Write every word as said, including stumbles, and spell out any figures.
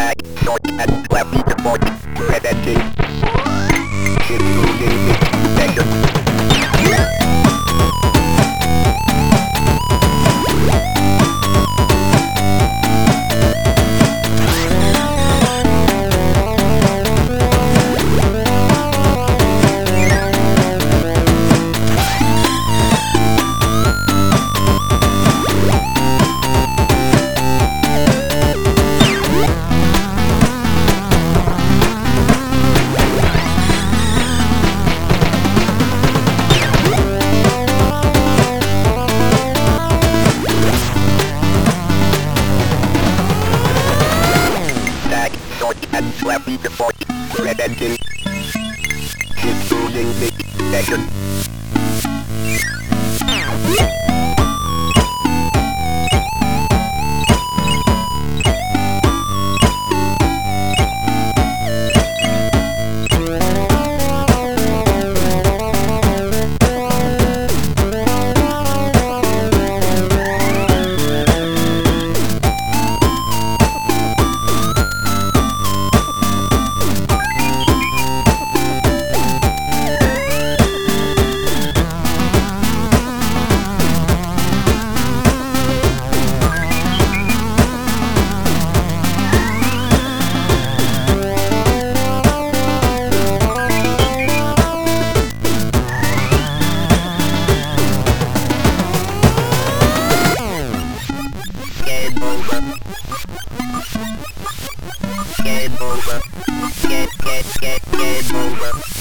back, short and flappy support, preventing, improving the session. And flappy support, preventing, improving the session. Game over. Game over. Get, get, get, game over.